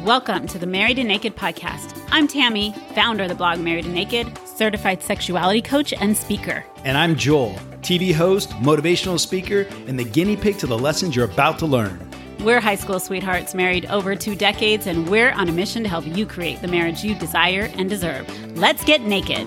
Welcome to the Married and Naked podcast. I'm Tammy, founder of the blog Married and Naked, certified sexuality coach and speaker. And I'm Joel, TV host, motivational speaker, and the guinea pig to the lessons you're about to learn. We're high school sweethearts married over 2 decades, and we're on a mission to help you create the marriage you desire and deserve. Let's get naked.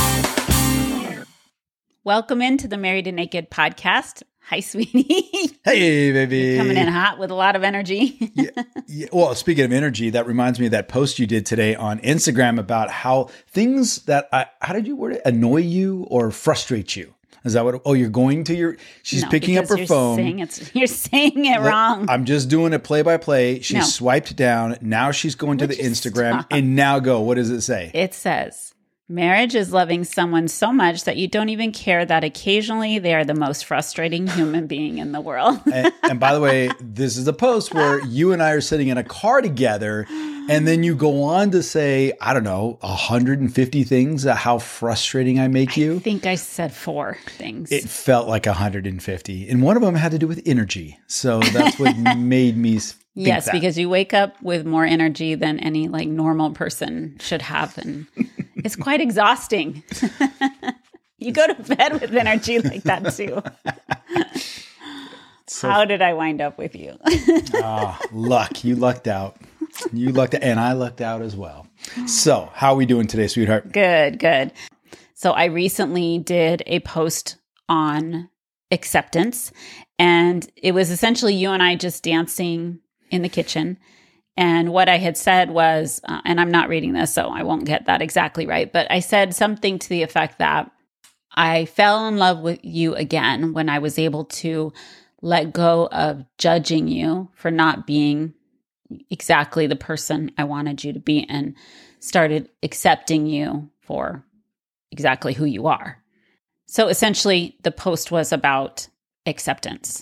Welcome into the Married and Naked podcast. Hi, sweetie. Hey, baby. You're coming in hot with a lot of energy. Yeah. Well, speaking of energy, that reminds me of that post you did today on Instagram about how things that, how did you word it, annoy you or frustrate you? Is that what? Oh, you're going to your. She's picking up her phone. You're saying it wrong. I'm just doing it play by play. She swiped down. Now she's going to the Instagram. And now go. What does it say? It says, marriage is loving someone so much that you don't even care that occasionally they are the most frustrating human being in the world. and by the way, this is a post where you and I are sitting in a car together. And then you go on to say, I don't know, 150 things, how frustrating I make you. I think I said 4 things. It felt like 150. And one of them had to do with energy. So that's what made me think yes, that. Because you wake up with more energy than any normal person should have. And it's quite exhausting. You go to bed with energy like that too. How did I wind up with you? Luck. You lucked out. You lucked out, and I lucked out as well. So, how are we doing today, sweetheart? Good. So, I recently did a post on acceptance, and it was essentially you and I just dancing in the kitchen. And what I had said was, and I'm not reading this, so I won't get that exactly right, but I said something to the effect that I fell in love with you again when I was able to let go of judging you for not being exactly the person I wanted you to be and started accepting you for exactly who you are. So essentially, the post was about acceptance.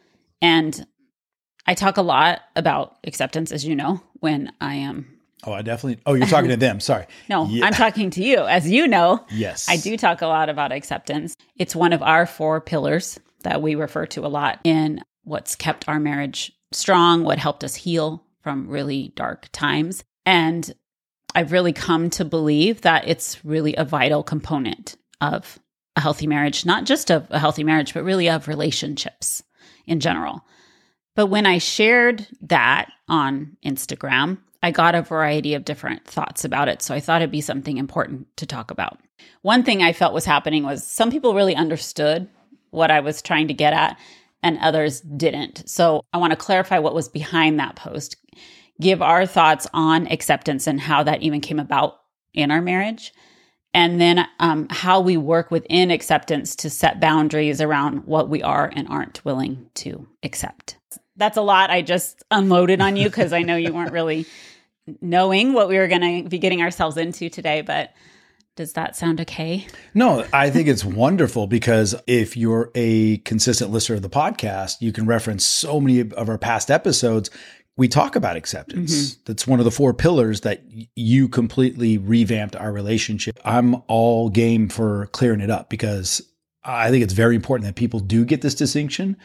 And I talk a lot about acceptance, as you know, when I am. Oh, I definitely. Oh, you're talking to them. Sorry. No, yeah. I'm talking to you. As you know, yes, I do talk a lot about acceptance. It's one of our 4 pillars that we refer to a lot in what's kept our marriage strong, what helped us heal from really dark times. And I've really come to believe that it's really a vital component of a healthy marriage, not just of a healthy marriage, but really of relationships in general. But when I shared that on Instagram, I got a variety of different thoughts about it. So I thought it'd be something important to talk about. One thing I felt was happening was some people really understood what I was trying to get at, and others didn't. So I want to clarify what was behind that post, give our thoughts on acceptance and how that even came about in our marriage, and then how we work within acceptance to set boundaries around what we are and aren't willing to accept. That's a lot I just unloaded on you because I know you weren't really knowing what we were going to be getting ourselves into today, but does that sound okay? No, I think it's wonderful because if you're a consistent listener of the podcast, you can reference so many of our past episodes. We talk about acceptance. Mm-hmm. That's one of the 4 pillars that you completely revamped our relationship. I'm all game for clearing it up because I think it's very important that people do get this distinction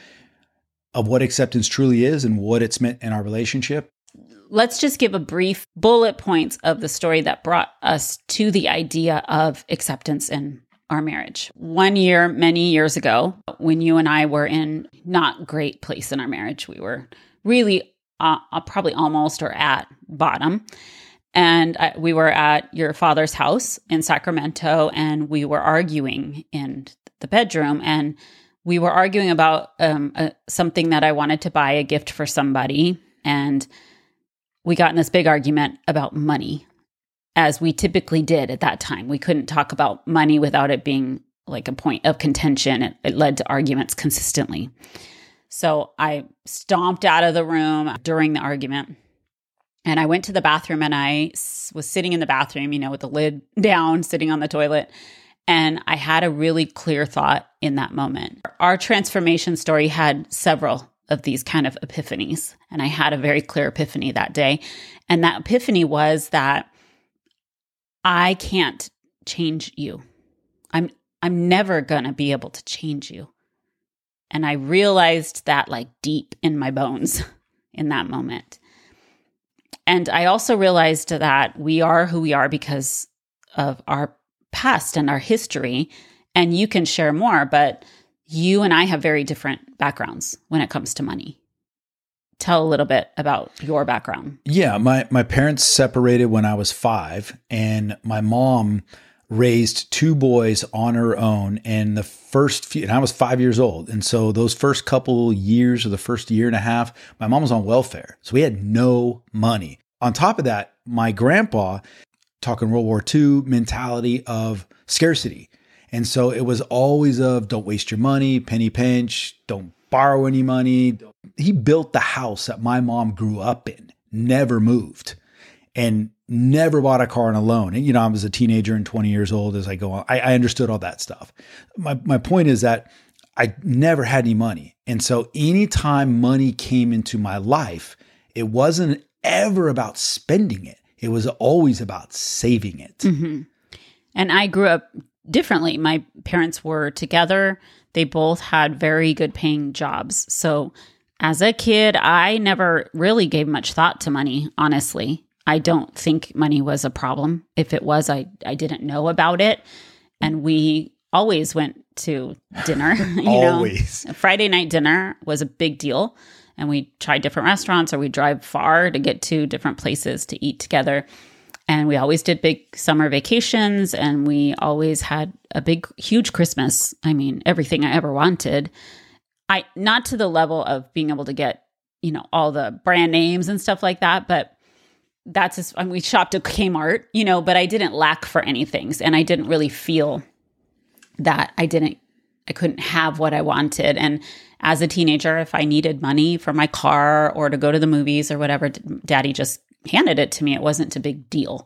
of what acceptance truly is and what it's meant in our relationship. Let's just give a brief bullet points of the story that brought us to the idea of acceptance in our marriage. One year, many years ago, when you and I were in not great place in our marriage, we were really probably almost or at bottom. And we were at your father's house in Sacramento, and we were arguing in the bedroom. And we were arguing about something that I wanted to buy a gift for somebody. And we got in this big argument about money, as we typically did at that time. We couldn't talk about money without it being like a point of contention. It led to arguments consistently. So I stomped out of the room during the argument, and I went to the bathroom, and I was sitting in the bathroom, with the lid down, sitting on the toilet. And I had a really clear thought in that moment. Our transformation story had several of these kind of epiphanies. And I had a very clear epiphany that day. And that epiphany was that I can't change you. I'm never going to be able to change you. And I realized that deep in my bones in that moment. And I also realized that we are who we are because of our past and our history. And you can share more, but you and I have very different backgrounds when it comes to money. Tell a little bit about your background. Yeah, my parents separated when I was 5, and my mom raised 2 boys on her own. And the first few, and I was 5 years old. And so those first couple years, or the first year and a half, my mom was on welfare. So we had no money. On top of that, my grandpa, talking World War II mentality of scarcity. And so it was always of don't waste your money, penny pinch, don't borrow any money. He built the house that my mom grew up in, never moved, and never bought a car on a loan. And, I was a teenager and 20 years old as I go on. I understood all that stuff. My point is that I never had any money. And so anytime money came into my life, it wasn't ever about spending it. It was always about saving it. Mm-hmm. And I grew up differently. My parents were together. They both had very good paying jobs. So as a kid, I never really gave much thought to money, honestly. I don't think money was a problem. If it was, I didn't know about it. And we always went to dinner. Always. Friday night dinner was a big deal. And we tried different restaurants, or we drive far to get to different places to eat together. And we always did big summer vacations, and we always had a big, huge Christmas. I mean, everything I ever wanted. Not to the level of being able to get, all the brand names and stuff like that, but that's just, we shopped at Kmart, but I didn't lack for anything. And I didn't really feel that I couldn't have what I wanted. And as a teenager, if I needed money for my car or to go to the movies or whatever, Daddy just handed it to me. It wasn't a big deal.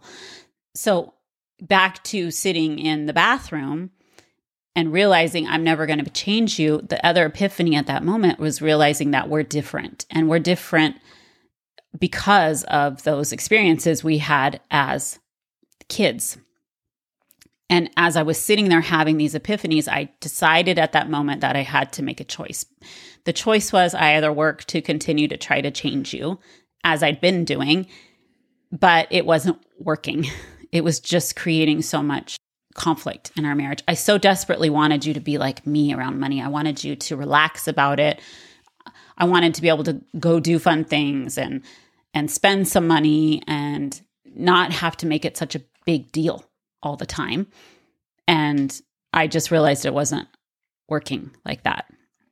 So back to sitting in the bathroom and realizing I'm never going to change you. The other epiphany at that moment was realizing that we're different, and we're different because of those experiences we had as kids. And as I was sitting there having these epiphanies, I decided at that moment that I had to make a choice. The choice was I either work to continue to try to change you, as I'd been doing, but it wasn't working. It was just creating so much conflict in our marriage. I so desperately wanted you to be like me around money. I wanted you to relax about it. I wanted to be able to go do fun things and spend some money and not have to make it such a big deal all the time. And I just realized it wasn't working like that.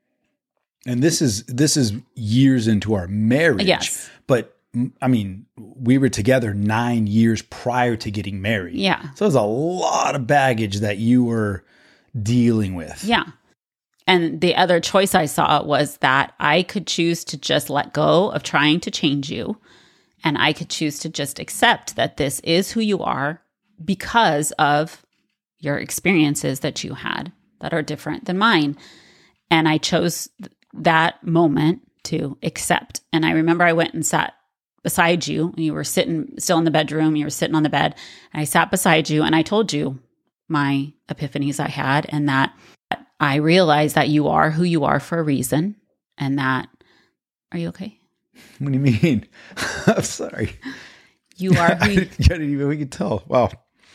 And this is years into our marriage. Yes. But I mean, we were together 9 years prior to getting married. Yeah. So there's a lot of baggage that you were dealing with. Yeah. And the other choice I saw was that I could choose to just let go of trying to change you. And I could choose to just accept that this is who you are because of your experiences that you had that are different than mine. And I chose that moment to accept. And I remember I went and sat beside you, and you were sitting still in the bedroom. You were sitting on the bed, and I sat beside you, and I told you my epiphanies I had, and that I realized that you are who you are for a reason. And that, are you okay? What do you mean? I'm sorry. You are who I didn't even, we could tell. Wow.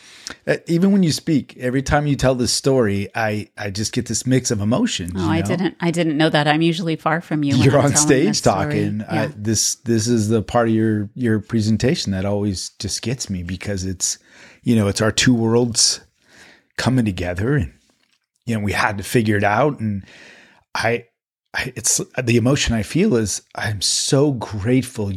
Even when you speak, every time you tell this story, I just get this mix of emotions. Oh, I didn't know that. I'm usually far from you. You're on stage talking. Yeah. This is the part of your presentation that always just gets me, because it's, it's our two worlds coming together, and we had to figure it out. And it's the emotion I feel is I'm so grateful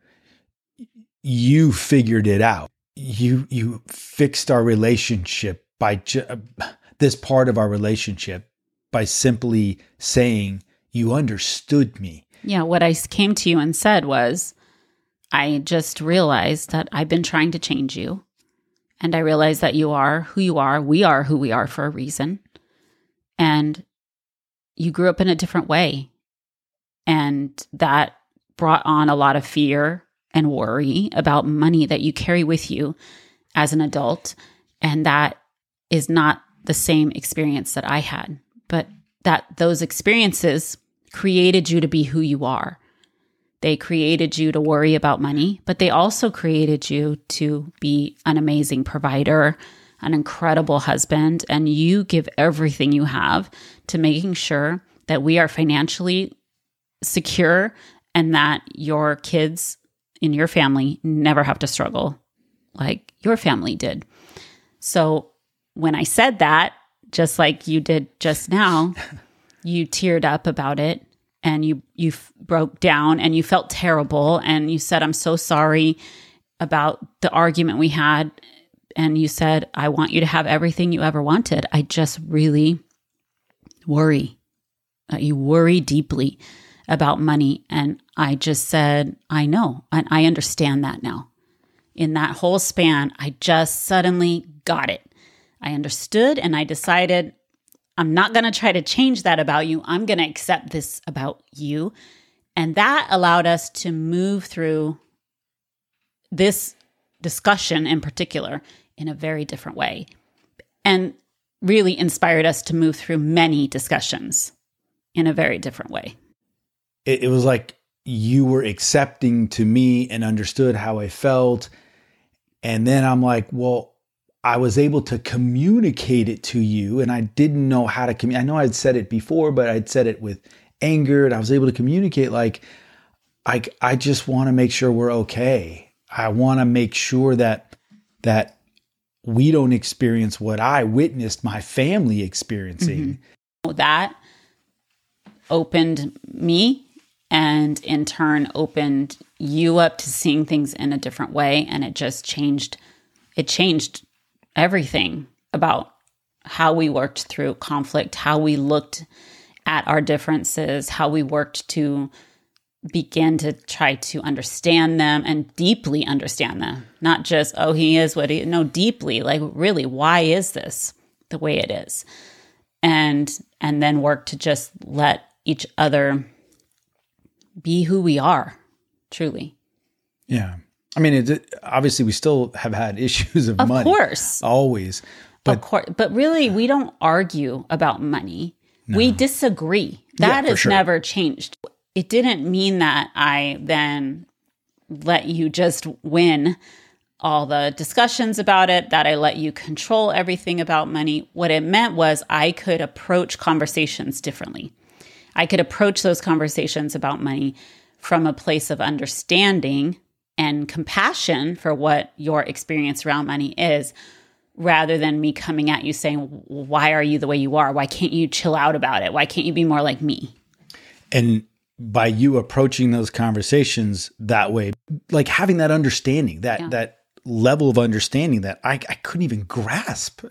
you figured it out. You fixed our relationship by this part of our relationship by simply saying you understood me. Yeah. What I came to you and said was, I just realized that I've been trying to change you. And I realized that you are who you are. We are who we are for a reason. And you grew up in a different way. And that brought on a lot of fear and worry about money that you carry with you as an adult. And that is not the same experience that I had, but that those experiences created you to be who you are. They created you to worry about money, but they also created you to be an amazing provider, an incredible husband, and you give everything you have to making sure that we are financially secure and that your kids in your family never have to struggle like your family did. So when I said that, just like you did just now, you teared up about it and you broke down and you felt terrible and you said, I'm so sorry about the argument we had. And you said, I want you to have everything you ever wanted. I just really worry. You worry deeply about money. And I just said, I know, and I understand that now. In that whole span, I just suddenly got it. I understood and I decided I'm not going to try to change that about you. I'm going to accept this about you. And that allowed us to move through this discussion in particular in a very different way, and really inspired us to move through many discussions in a very different way. It was like you were accepting to me and understood how I felt. And then I'm like, well, I was able to communicate it to you, and I didn't know how to communicate. I know I'd said it before, but I'd said it with anger, and I was able to communicate like, I just want to make sure we're okay. I want to make sure that we don't experience what I witnessed my family experiencing. Mm-hmm. That opened me, and in turn opened you up to seeing things in a different way. And it just changed. It changed everything about how we worked through conflict, how we looked at our differences, how we worked to begin to try to understand them and deeply understand them. Not just, oh, he is what he, no, deeply, like really, why is this the way it is? And then work to just let each other be who we are, truly. Yeah. I mean, obviously we still have had issues of money. Of course. Always. But, of course. But really, we don't argue about money. No. We disagree. That has never changed. It didn't mean that I then let you just win all the discussions about it, that I let you control everything about money. What it meant was I could approach conversations differently. I could approach those conversations about money from a place of understanding and compassion for what your experience around money is, rather than me coming at you saying, why are you the way you are? Why can't you chill out about it? Why can't you be more like me? And by you approaching those conversations that way, like having that understanding, that level of understanding that I couldn't even grasp,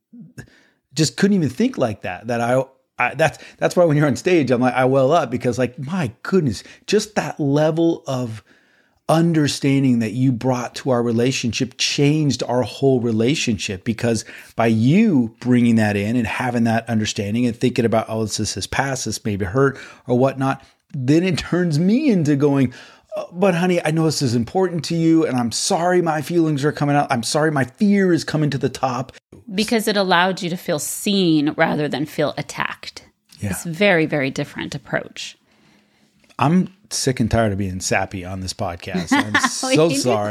just couldn't even think like that. That's why when you're on stage, I'm like, I well up, because like, my goodness, just that level of understanding that you brought to our relationship changed our whole relationship, because by you bringing that in and having that understanding and thinking about, oh, this has passed, this maybe hurt or whatnot, then it turns me into going, but honey, I know this is important to you, and I'm sorry my feelings are coming out. I'm sorry my fear is coming to the top. Because it allowed you to feel seen rather than feel attacked. Yeah. It's a very, very different approach. I'm sick and tired of being sappy on this podcast. I'm so sorry.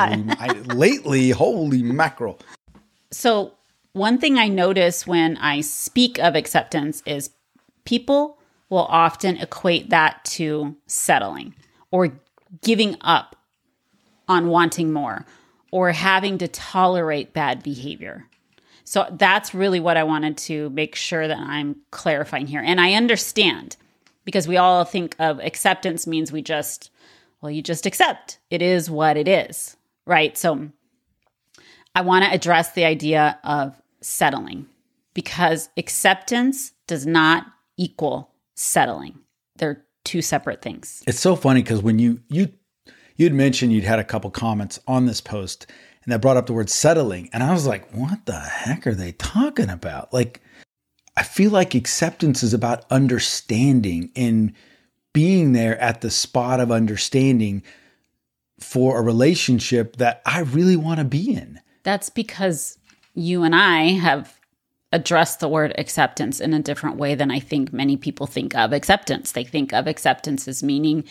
Holy mackerel. So one thing I notice when I speak of acceptance is people will often equate that to settling or giving up on wanting more or having to tolerate bad behavior. So that's really what I wanted to make sure that I'm clarifying here. And I understand, because we all think of acceptance means you just accept. It is what it is, right? So I want to address the idea of settling, because acceptance does not equal settling. They're two separate things. It's so funny because when you'd mentioned you'd had a couple comments on this post, and that brought up the word settling. And I was like, what the heck are they talking about? Like, I feel like acceptance is about understanding and being there at the spot of understanding for a relationship that I really want to be in. That's because you and I have addressed the word acceptance in a different way than I think many people think of acceptance. They think of acceptance as meaning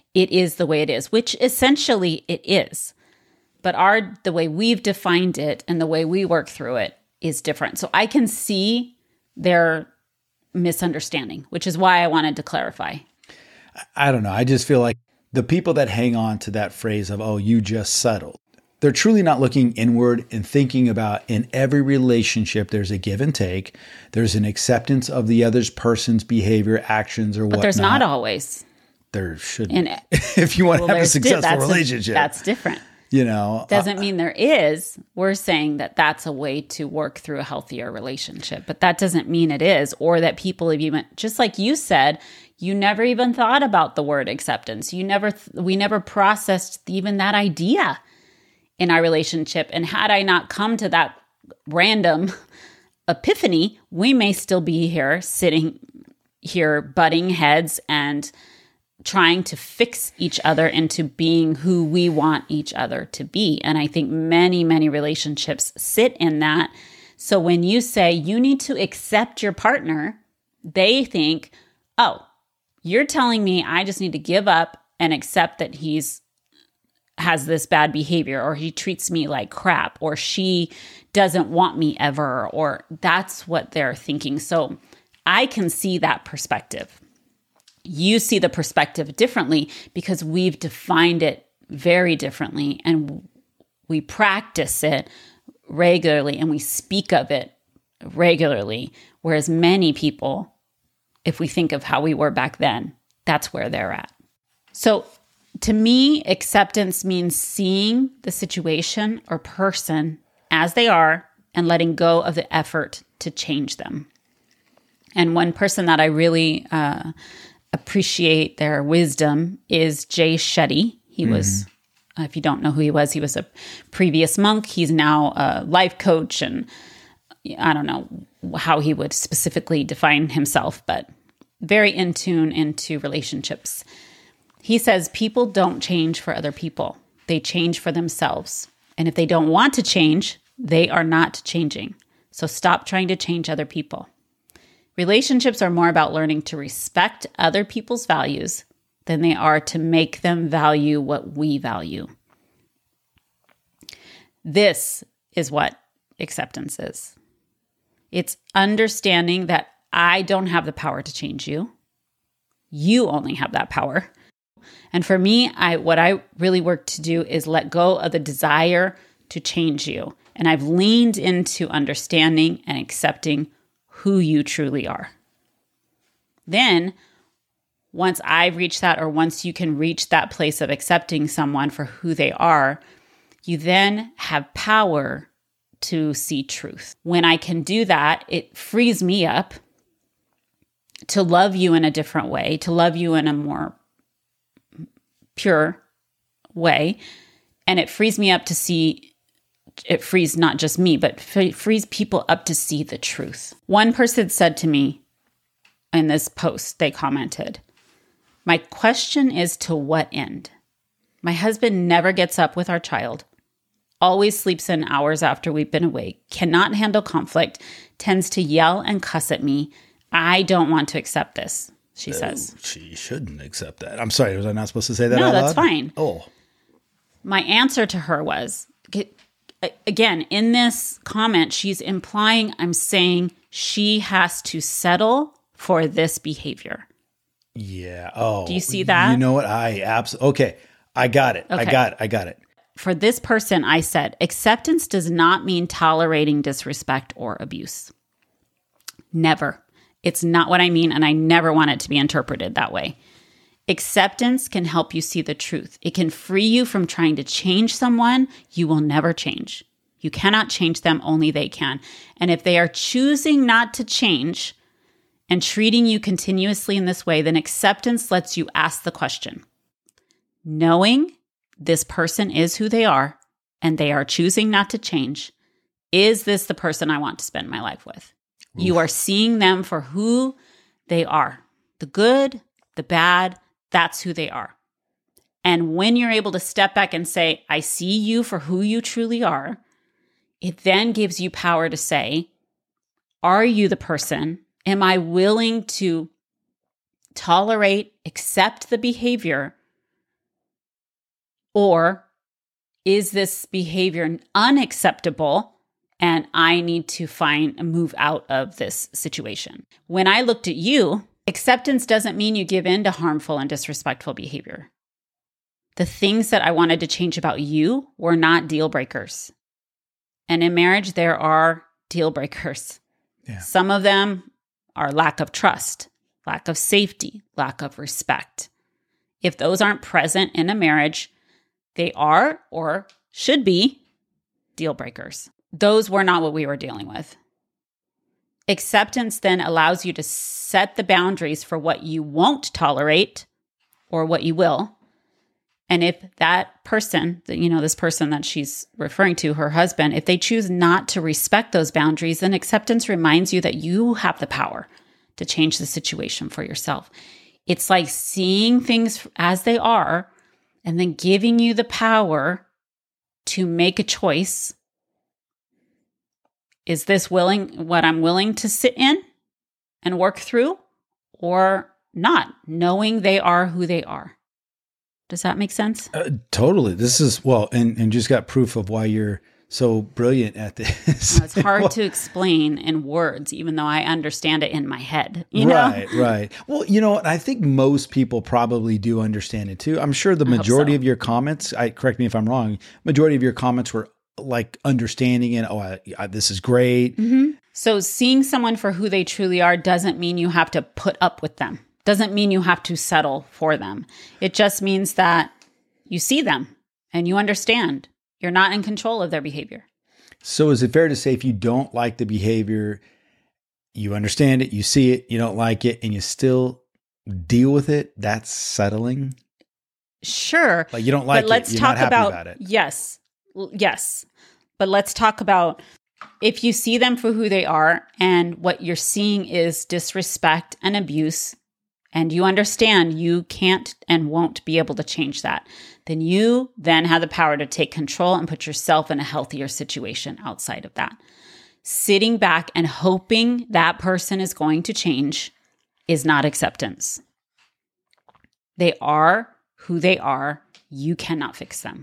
it is the way it is, which essentially it is. But the way we've defined it and the way we work through it is different. So I can see their misunderstanding, which is why I wanted to clarify. I don't know. I just feel like the people that hang on to that phrase of, oh, you just settled, they're truly not looking inward and thinking about in every relationship, there's a give and take. There's an acceptance of the other person's behavior, actions, or whatnot. But there's not always. There should be. If you want to have a successful relationship. That's different. Doesn't mean there is. We're saying that that's a way to work through a healthier relationship, but that doesn't mean it is, or that people have even, just like you said, you never even thought about the word acceptance. We never processed even that idea in our relationship. And had I not come to that random epiphany, we may still be here, sitting here, butting heads and trying to fix each other into being who we want each other to be. And I think many, many relationships sit in that. So when you say you need to accept your partner, they think, oh, you're telling me I just need to give up and accept that has this bad behavior, or he treats me like crap, or she doesn't want me ever, or that's what they're thinking. So I can see that perspective. You see the perspective differently because we've defined it very differently, and we practice it regularly and we speak of it regularly. Whereas many people, if we think of how we were back then, that's where they're at. So to me, acceptance means seeing the situation or person as they are and letting go of the effort to change them. And one person that I really appreciate their wisdom is Jay Shetty. He was, if you don't know who he was a previous monk. He's now a life coach, and I don't know how he would specifically define himself, but very in tune into relationships. He says people don't change for other people. They change for themselves. And if they don't want to change, they are not changing. So stop trying to change other people. Relationships are more about learning to respect other people's values than they are to make them value what we value. This is what acceptance is. It's understanding that I don't have the power to change you. You only have that power. And for me, what I really work to do is let go of the desire to change you. And I've leaned into understanding and accepting who you truly are. Then, once I've reached that, or once you can reach that place of accepting someone for who they are, you then have power to see truth. When I can do that, it frees me up to love you in a different way, to love you in a more pure way. And it frees me up to see, it frees not just me, but frees people up to see the truth. One person said to me in this post, they commented, "My question is to what end? My husband never gets up with our child, always sleeps in hours after we've been awake, cannot handle conflict, tends to yell and cuss at me. I don't want to accept this," she says. She shouldn't accept that. I'm sorry, was I not supposed to say that out loud? No, that's fine. Oh. My answer to her was, again, in this comment, she's implying I'm saying she has to settle for this behavior. Yeah. Oh. Do you see that? You know what? I absolutely. Okay. I got it. Okay. I got it. For this person, I said, acceptance does not mean tolerating disrespect or abuse. Never. It's not what I mean, and I never want it to be interpreted that way. Acceptance can help you see the truth. It can free you from trying to change someone you will never change. You cannot change them, only they can. And if they are choosing not to change and treating you continuously in this way, then acceptance lets you ask the question, knowing this person is who they are and they are choosing not to change, is this the person I want to spend my life with? Oof. You are seeing them for who they are. The good, the bad, that's who they are. And when you're able to step back and say, I see you for who you truly are, it then gives you power to say, are you the person? Am I willing to tolerate, accept the behavior Or is this behavior unacceptable and I need to move out of this situation? When I looked at you, acceptance doesn't mean you give in to harmful and disrespectful behavior. The things that I wanted to change about you were not deal breakers. And in marriage, there are deal breakers. Yeah. Some of them are lack of trust, lack of safety, lack of respect. If those aren't present in a marriage, they are or should be deal breakers. Those were not what we were dealing with. Acceptance then allows you to set the boundaries for what you won't tolerate or what you will. And if that person, this person that she's referring to, her husband, if they choose not to respect those boundaries, then acceptance reminds you that you have the power to change the situation for yourself. It's like seeing things as they are and then giving you the power to make a choice. Is this what I'm willing to sit in and work through, or not, knowing they are who they are? Does that make sense? Totally. This is, and just got proof of why you're so brilliant at this. It's hard to explain in words, even though I understand it in my head. Right. Well, I think most people probably do understand it too. I'm sure the majority of your comments, correct me if I'm wrong, majority of your comments were like understanding it. This is great. Mm-hmm. So seeing someone for who they truly are doesn't mean you have to put up with them. Doesn't mean you have to settle for them. It just means that you see them and you understand. You're not in control of their behavior. So is it fair to say if you don't like the behavior, you understand it, you see it, you don't like it, and you still deal with it, that's settling? Sure. Like you don't like it, you're not happy about it. Yes. But let's talk about if you see them for who they are and what you're seeing is disrespect and abuse, and you understand you can't and won't be able to change that, then you then have the power to take control and put yourself in a healthier situation outside of that. Sitting back and hoping that person is going to change is not acceptance. They are who they are. You cannot fix them.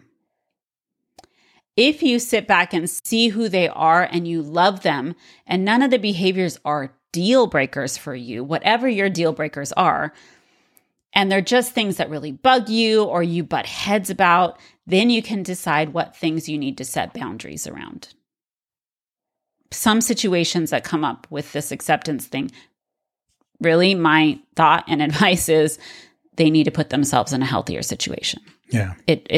If you sit back and see who they are and you love them, and none of the behaviors are deal breakers for you, whatever your deal breakers are, and they're just things that really bug you or you butt heads about, then you can decide what things you need to set boundaries around. Some situations that come up with this acceptance thing, really my thought and advice is they need to put themselves in a healthier situation. Yeah.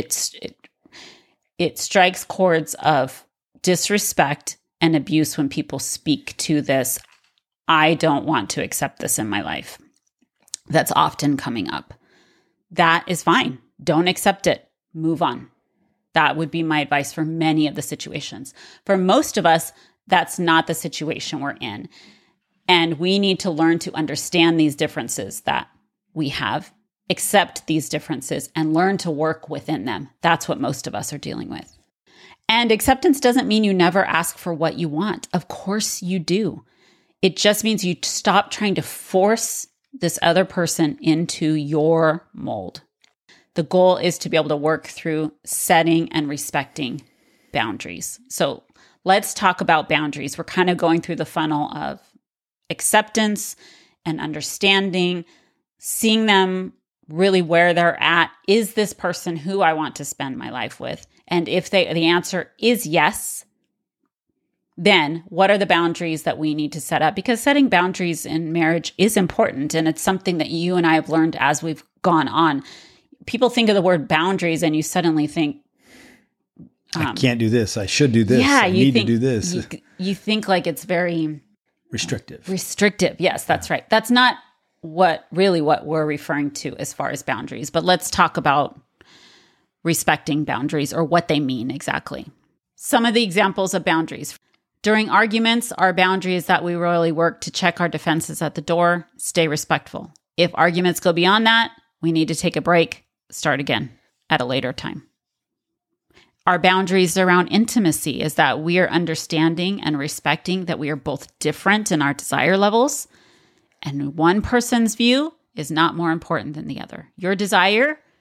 It strikes chords of disrespect and abuse when people speak to this, I don't want to accept this in my life. That's often coming up. That is fine. Don't accept it. Move on. That would be my advice for many of the situations. For most of us, that's not the situation we're in. And we need to learn to understand these differences that we have, accept these differences, and learn to work within them. That's what most of us are dealing with. And acceptance doesn't mean you never ask for what you want. Of course you do. It just means you stop trying to force this other person into your mold. The goal is to be able to work through setting and respecting boundaries. So let's talk about boundaries. We're kind of going through the funnel of acceptance and understanding, seeing them really where they're at. Is this person who I want to spend my life with? And if the answer is yes, then what are the boundaries that we need to set up? Because setting boundaries in marriage is important, and it's something that you and I have learned as we've gone on. People think of the word boundaries and you suddenly think, I can't do this. I should do this. I need to do this. You think like it's very restrictive. Yes, that's right. That's not what we're referring to as far as boundaries. But let's talk about respecting boundaries or what they mean exactly. Some of the examples of boundaries. During arguments, our boundary is that we really work to check our defenses at the door, stay respectful. If arguments go beyond that, we need to take a break, start again at a later time. Our boundaries around intimacy is that we are understanding and respecting that we are both different in our desire levels, and one person's view is not more important than the other. Your desire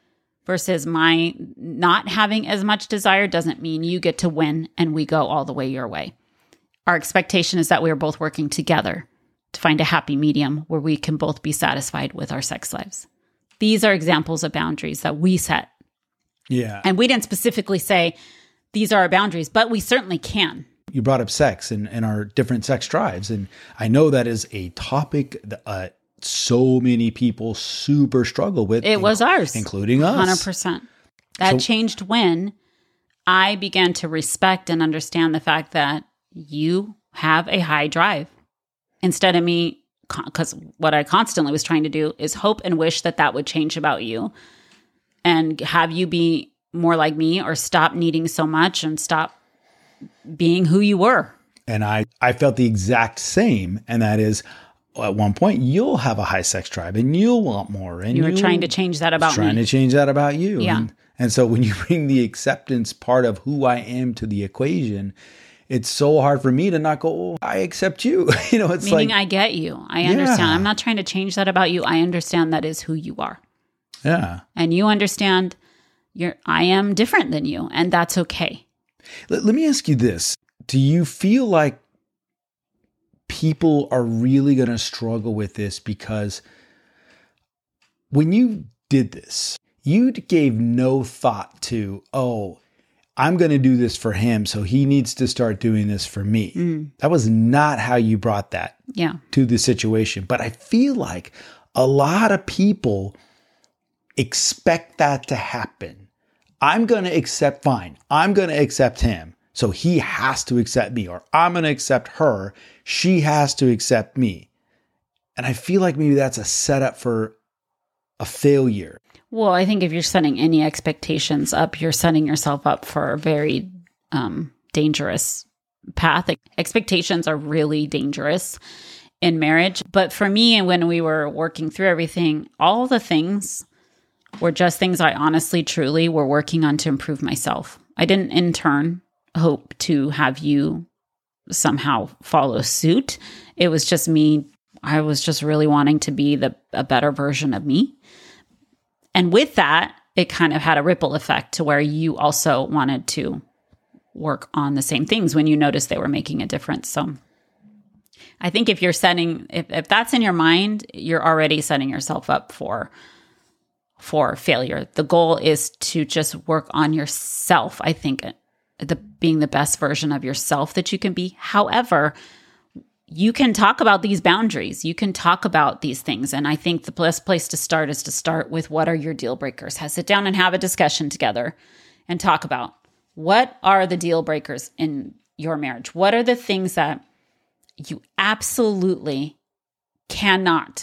versus my not having as much desire doesn't mean you get to win and we go all the way your way. Our expectation is that we are both working together to find a happy medium where we can both be satisfied with our sex lives. These are examples of boundaries that we set. Yeah. And we didn't specifically say these are our boundaries, but we certainly can. You brought up sex and our different sex drives. And I know that is a topic that so many people super struggle with. It was ours. Including us. 100%. That changed when I began to respect and understand the fact that you have a high drive. Instead of me, because what I constantly was trying to do is hope and wish that that would change about you and have you be more like me or stop needing so much and stop being who you were. And I felt the exact same. And that is, at one point, you'll have a high sex drive and you'll want more. And you were trying to change that about me. Trying to change that about you. Yeah. And so when you bring the acceptance part of who I am to the equation, it's so hard for me to not go, oh, I accept you. It's Meaning like, I get you. I understand. I'm not trying to change that about you. I understand that is who you are. Yeah. And you understand I am different than you, and that's okay. Let me ask you this. Do you feel like people are really going to struggle with this? Because when you did this, you gave no thought to, oh, I'm going to do this for him, so he needs to start doing this for me. That was not how you brought that to the situation. But I feel like a lot of people expect that to happen. I'm going to accept, fine, I'm going to accept him, so he has to accept me. Or I'm going to accept her, she has to accept me. And I feel like maybe that's a setup for a failure. Well, I think if you're setting any expectations up, you're setting yourself up for a very dangerous path. Expectations are really dangerous in marriage. But for me, when we were working through everything, all the things were just things I honestly, truly were working on to improve myself. I didn't in turn hope to have you somehow follow suit. It was just me. I was just really wanting to be a better version of me. And with that, it kind of had a ripple effect to where you also wanted to work on the same things when you noticed they were making a difference. So I think if you're if that's in your mind, you're already setting yourself up for failure. The goal is to just work on yourself. I think being the best version of yourself that you can be. However, you can talk about these boundaries. You can talk about these things. And I think the best place to start is to start with what are your deal breakers. Sit down and have a discussion together and talk about what are the deal breakers in your marriage. What are the things that you absolutely cannot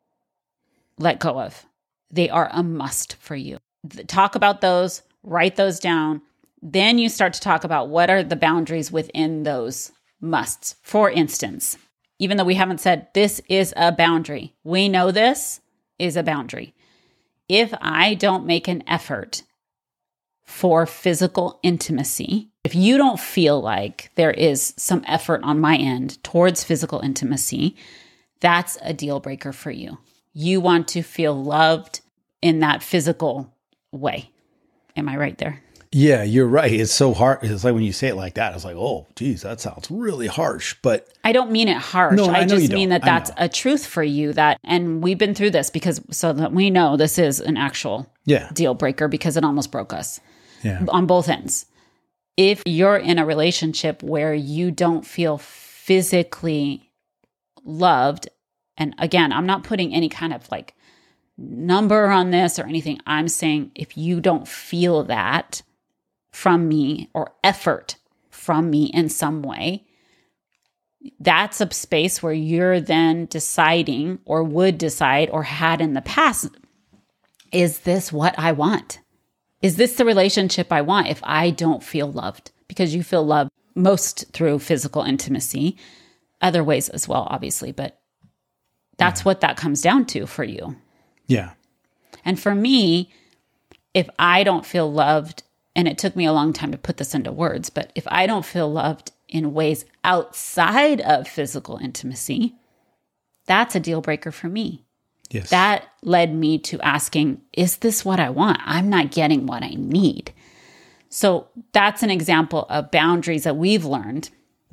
let go of? They are a must for you. Talk about those, write those down. Then you start to talk about what are the boundaries within those musts. For instance, even though we haven't said this is a boundary, we know this is a boundary. If I don't make an effort for physical intimacy, if you don't feel like there is some effort on my end towards physical intimacy, that's a deal breaker for you. You want to feel loved in that physical way. Am I right there? Yeah, you're right. It's so hard. It's like when you say it like that, it's like, oh, geez, that sounds really harsh. But I don't mean it harsh. No, I just mean don't. that's a truth for you and we've been through this so that we know this is an actual deal breaker because it almost broke us on both ends. If you're in a relationship where you don't feel physically loved, and again, I'm not putting any kind of like number on this or anything. I'm saying if you don't feel that from me or effort from me in some way, that's a space where you're then deciding or would decide or had in the past, is this what I want? Is this the relationship I want if I don't feel loved? Because you feel loved most through physical intimacy, other ways as well, obviously, but that's what that comes down to for you. Yeah. And for me, if I don't feel loved, and it took me a long time to put this into words, but if I don't feel loved in ways outside of physical intimacy, that's a deal breaker for me. Yes. That led me to asking, is this what I want? I'm not getting what I need. So that's an example of boundaries that we've learned.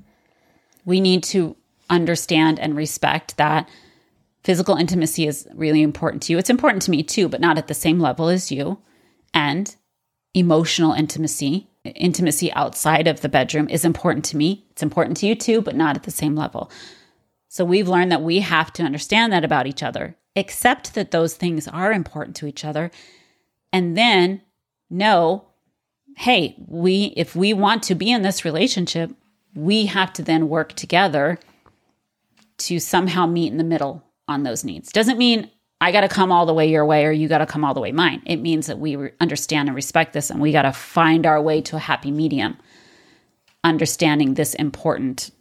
We need to understand and respect that physical intimacy is really important to you. It's important to me too, but not at the same level as you. And emotional intimacy outside of the bedroom is important to me. It's important to you too, but not at the same level. So we've learned that we have to understand that about each other, accept that those things are important to each other, and then know, hey, if we want to be in this relationship, we have to then work together to somehow meet in the middle on those needs. Doesn't mean I got to come all the way your way or you got to come all the way mine. It means that we understand and respect this, and we got to find our way to a happy medium, understanding this important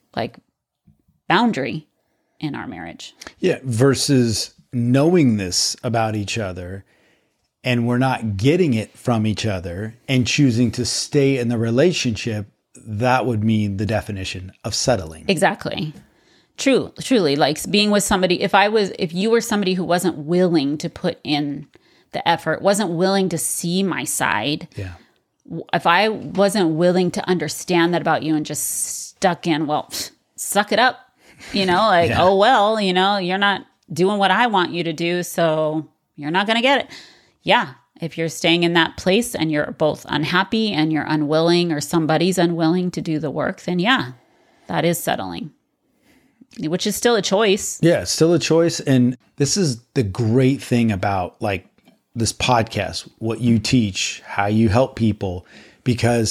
boundary in our marriage. Yeah, versus knowing this about each other and we're not getting it from each other and choosing to stay in the relationship, that would mean the definition of settling. Exactly. Truly, like being with somebody, if you were somebody who wasn't willing to put in the effort, wasn't willing to see my side, yeah. If I wasn't willing to understand that about you and just stuck in, well, suck it up, yeah. Oh, well, you're not doing what I want you to do, so you're not going to get it. Yeah. If you're staying in that place and you're both unhappy and you're unwilling or somebody's unwilling to do the work, then yeah, that is settling, which is still a choice. Yeah, it's still a choice. And this is the great thing about this podcast, what you teach, how you help people, because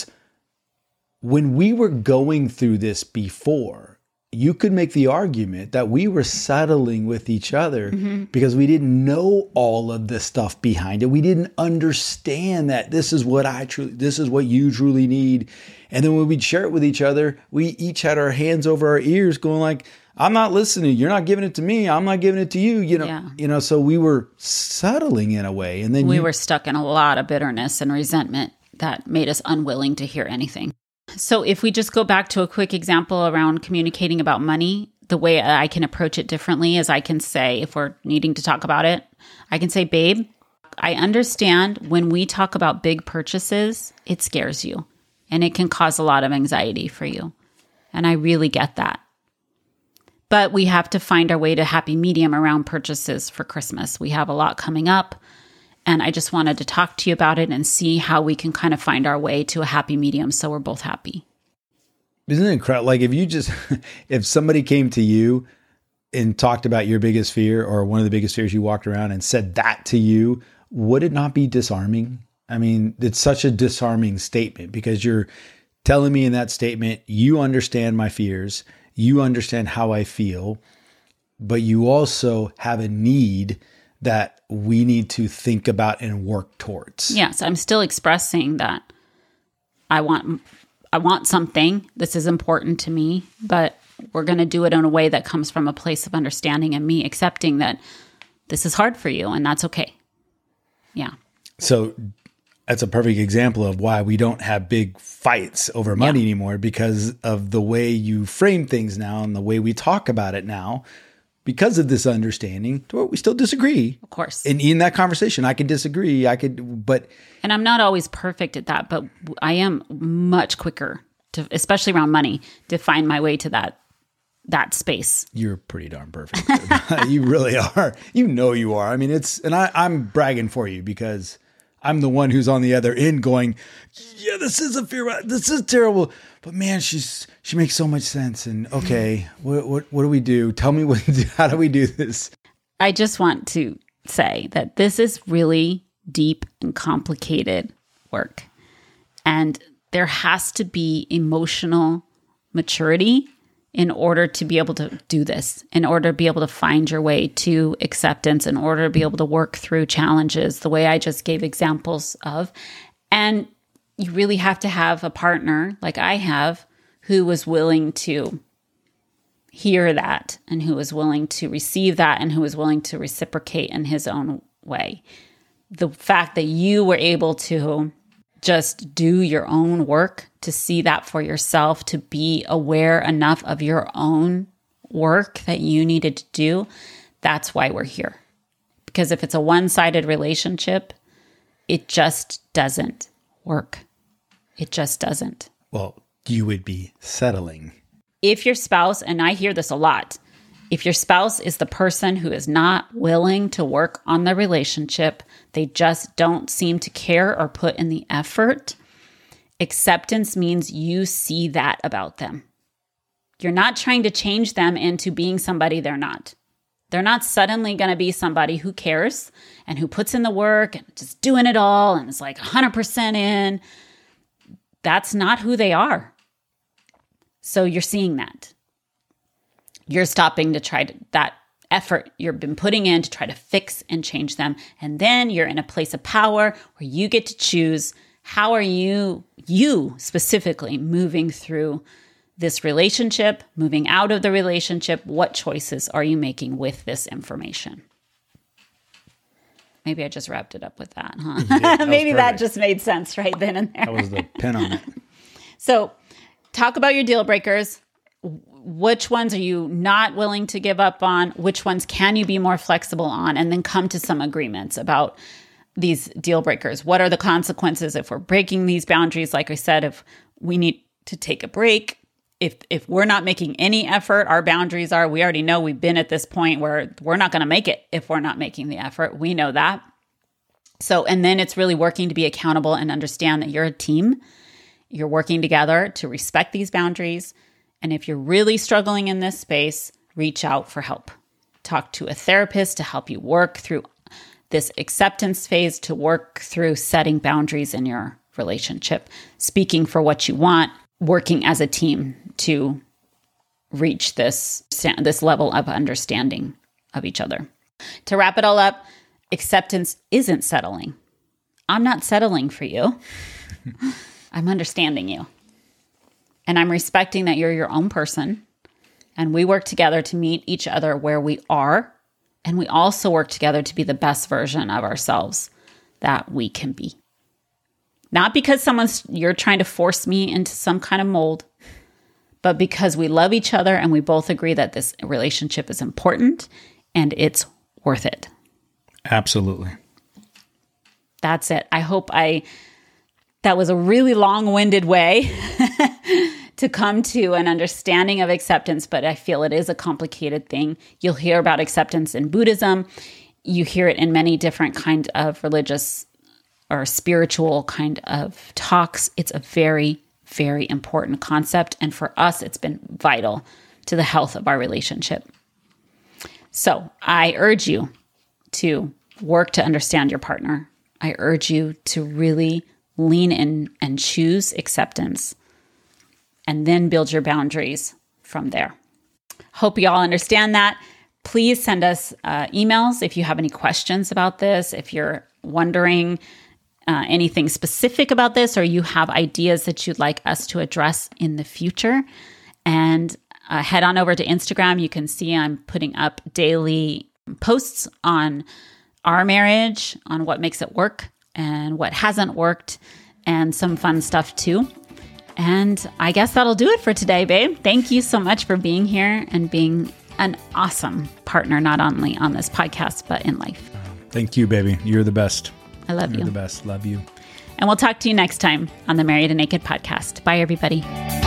when we were going through this before, you could make the argument that we were settling with each other because we didn't know all of the stuff behind it. We didn't understand that this is what you truly need. And then when we'd share it with each other, we each had our hands over our ears going I'm not listening. You're not giving it to me. I'm not giving it to you. So we were settling in a way. And then we were stuck in a lot of bitterness and resentment that made us unwilling to hear anything. So if we just go back to a quick example around communicating about money, the way I can approach it differently is I can say, if we're needing to talk about it, I can say, babe, I understand when we talk about big purchases, it scares you and it can cause a lot of anxiety for you. And I really get that. But we have to find our way to happy medium around purchases for Christmas. We have a lot coming up. And I just wanted to talk to you about it and see how we can kind of find our way to a happy medium so we're both happy. Isn't it incredible? If somebody came to you and talked about your biggest fear or one of the biggest fears you walked around and said that to you, would it not be disarming? I mean, it's such a disarming statement because you're telling me in that statement, you understand my fears, you understand how I feel, but you also have a need that we need to think about and work towards. Yes, I'm still expressing that I want something. This is important to me, but we're going to do it in a way that comes from a place of understanding and me accepting that this is hard for you and that's okay. Yeah. So that's a perfect example of why we don't have big fights over money anymore, because of the way you frame things now and the way we talk about it now. Because of this understanding, we still disagree. Of course. And in that conversation, I could disagree. And I'm not always perfect at that, but I am much quicker to, especially around money, to find my way to that space. You're pretty darn perfect. You really are. You are. I mean, I'm bragging for you because I'm the one who's on the other end going, yeah, this is a fear. This is terrible. But man, she makes so much sense. And okay, what do we do? Tell me how do we do this? I just want to say that this is really deep and complicated work. And there has to be emotional maturity in order to be able to do this, in order to be able to find your way to acceptance, in order to be able to work through challenges the way I just gave examples of. And you really have to have a partner like I have who was willing to hear that and who was willing to receive that and who was willing to reciprocate in his own way. The fact that you were able to just do your own work, to see that for yourself, to be aware enough of your own work that you needed to do, that's why we're here. Because if it's a one-sided relationship, it just doesn't work. It just doesn't. Well, you would be settling. If your spouse, and I hear this a lot, if your spouse is the person who is not willing to work on the relationship, they just don't seem to care or put in the effort, acceptance means you see that about them. You're not trying to change them into being somebody they're not. They're not suddenly going to be somebody who cares and who puts in the work and just doing it all and is like 100% in. That's not who they are. So you're seeing that. You're stopping to try to, that effort you've been putting in to try to fix and change them. And then you're in a place of power where you get to choose how are you specifically moving through this relationship, moving out of the relationship. What choices are you making with this information? Maybe I just wrapped it up with that, huh? That Maybe that just made sense right then and there. That was the pin on it. So talk about your deal breakers. Which ones are you not willing to give up on? Which ones can you be more flexible on? And then come to some agreements about these deal breakers. What are the consequences if we're breaking these boundaries? Like I said, if we need to take a break, if we're not making any effort, our boundaries are, we already know we've been at this point where we're not going to make it if we're not making the effort. We know that. So, and then it's really working to be accountable and understand that you're a team. You're working together to respect these boundaries. And if you're really struggling in this space, reach out for help. Talk to a therapist to help you work through this acceptance phase, to work through setting boundaries in your relationship, speaking for what you want, working as a team to reach this level of understanding of each other. To wrap it all up, acceptance isn't settling. I'm not settling for you. I'm understanding you. And I'm respecting that you're your own person. And we work together to meet each other where we are. And we also work together to be the best version of ourselves that we can be. Not because you're trying to force me into some kind of mold, but because we love each other and we both agree that this relationship is important and it's worth it. Absolutely. That's it. I hope that was a really long-winded way to come to an understanding of acceptance, but I feel it is a complicated thing. You'll hear about acceptance in Buddhism. You hear it in many different kinds of religious or spiritual kind of talks. It's a very, very important concept. And for us, it's been vital to the health of our relationship. So I urge you to work to understand your partner. I urge you to really lean in and choose acceptance and then build your boundaries from there. Hope you all understand that. Please send us emails if you have any questions about this, if you're wondering anything specific about this, or you have ideas that you'd like us to address in the future. And head on over to Instagram. You can see I'm putting up daily posts on our marriage, on what makes it work and what hasn't worked, and some fun stuff too. And I guess that'll do it for today, babe. Thank you so much for being here and being an awesome partner, not only on this podcast, but in life. Thank you, baby. You're the best. I love you. You're the best. Love you. And we'll talk to you next time on the Married and Naked podcast. Bye, everybody.